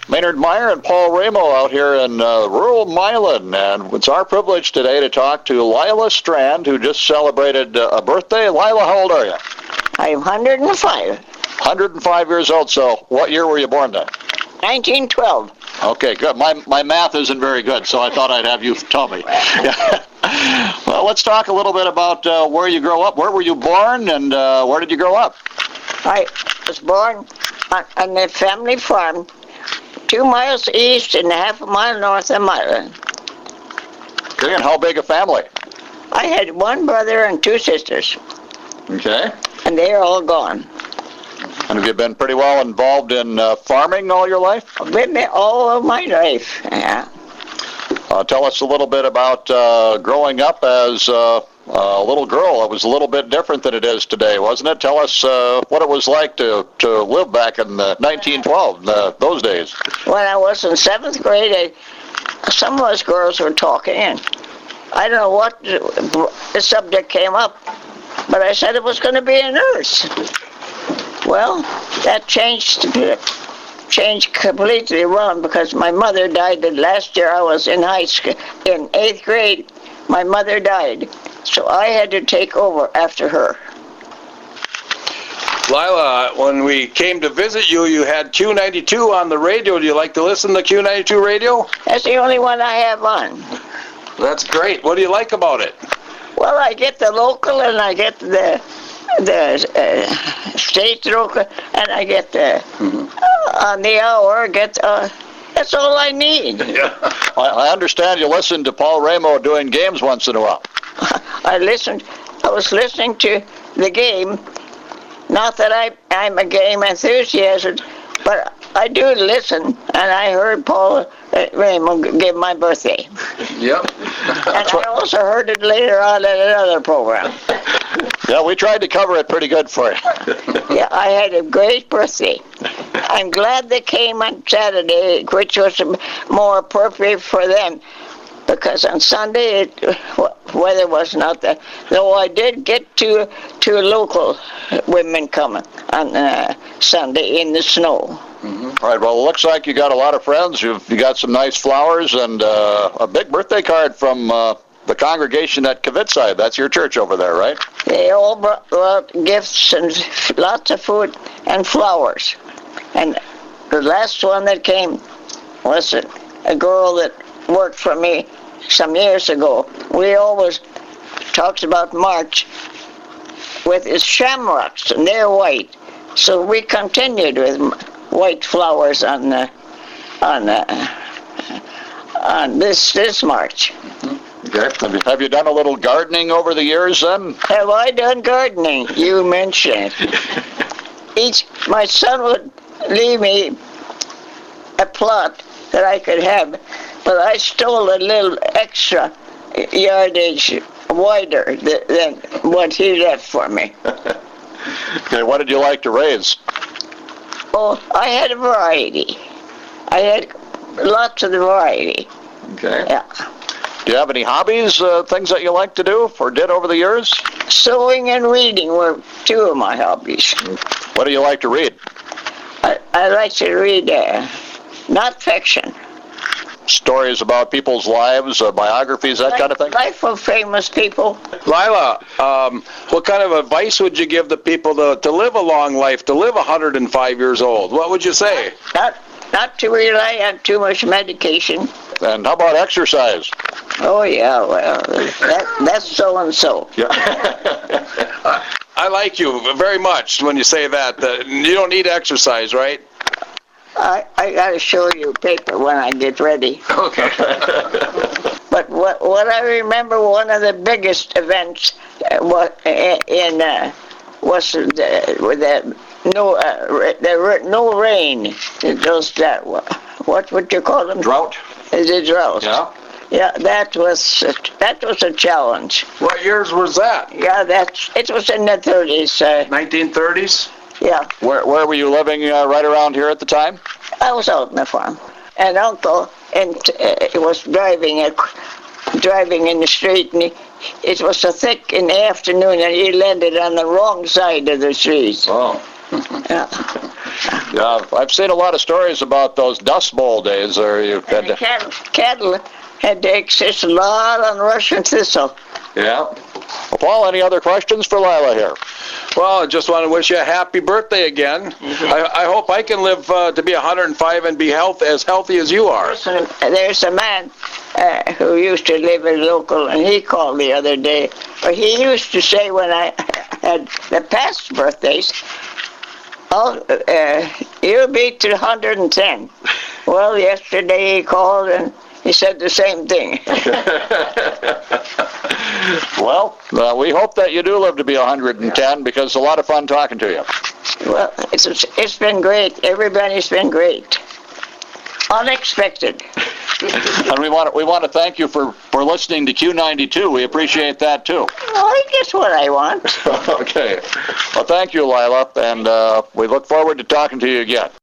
Maynard Meyer and Paul Ramo out here in rural Milan, and it's our privilege today to talk to Lila Strand, who just celebrated a birthday. Lila, how old are you? I'm 105. 105 years old, so what year were you born then? 1912. Okay, good. My math isn't very good, so I thought I'd have you tell me. Well, let's talk a little bit about where you grew up. Where were you born, and where did you grow up? I was born on a family farm 2 miles east and half a mile north of Milan. Okay, and how big a family? I had one brother and 2 sisters. Okay. And they are all gone. And have you been pretty well involved in farming all your life? With me all of my life, yeah. Tell us a little bit about growing up as a little girl. It was a little bit different than it is today, wasn't it? Tell us what it was like to live back in 1912, those days. When I was in 7th grade, some of us girls were talking, and I don't know what the subject came up, but I said it was going to be a nurse. Well, that changed completely around because my mother died the last year I was in high school. In 8th grade, my mother died, so I had to take over after her. Lila, when we came to visit you, you had Q92 on the radio. Do you like to listen to Q92 radio? That's the only one I have on. That's great. What do you like about it? Well, I get the local and I get the state local, and I get the on the hour. That's all I need. Yeah. I understand you listen to Paul Ramo doing games once in a while. I was listening to the game. Not that I'm a game enthusiast, but I do listen, and I heard Paul Ramo give my birthday. Yep. And I also heard it later on at another program. Yeah, we tried to cover it pretty good for you. Yeah, I had a great birthday. I'm glad they came on Saturday, which was more appropriate for them, because on Sunday weather was not that. Though I did get two local women coming on Sunday in the snow. All right, well, it looks like you got a lot of friends. You got some nice flowers and a big birthday card from the congregation at Kavitsai. That's your church over there, right? They all brought gifts and lots of food and flowers. And the last one that came was a girl that worked for me some years ago. We always talked about March with his shamrocks, and they're white. So we continued with white flowers on this March. Okay. Have you done a little gardening over the years then? Have I done gardening? You mentioned it. My son would leave me a plot that I could have, but I stole a little extra yardage wider than what he left for me. Okay, what did you like to raise? Oh, I had a variety. I had lots of the variety. Okay. Yeah. Do you have any hobbies, things that you like to do or did over the years? Sewing and reading were 2 of my hobbies. What do you like to read? I like to read not fiction. Stories about people's lives, biographies, that kind of thing? Life of famous people. Lila, what kind of advice would you give the people to live a long life, to live 105 years old? What would you say? Not to rely on too much medication. And how about exercise? Oh, yeah, well, that's so-and-so. Yeah. I like you very much when you say that. You don't need exercise, right? I got to show you a paper when I get ready. Okay. But what I remember, one of the biggest events was no rain. What would you call them? Drought. The drought. Yeah. Yeah, that was a challenge. What years was that? Yeah, it was in the 30s. 1930s? Yeah. Where were you living right around here at the time? I was out in the farm. And Uncle was driving in the street, and it was so thick in the afternoon, and he landed on the wrong side of the street. Oh. Yeah. Yeah, I've seen a lot of stories about those Dust Bowl days. Or you had to, Cattle had to access a lot on Russian thistle. yeah. Well, Paul, any other questions for Lila here? Well, I just want to wish you a happy birthday again. I hope I can live to be 105 and be as healthy as you are. Listen, there's a man who used to live in local, and he called the other day. But he used to say when I had the past birthdays, you'll be to 110. Well, yesterday he called and he said the same thing. Well, we hope that you do live to be 110 because it's a lot of fun talking to you. Well, it's been great. Everybody's been great. Unexpected. And we want to thank you for listening to Q92. We appreciate that too. Well, I guess what I want. Okay. Well, thank you, Lila, and we look forward to talking to you again.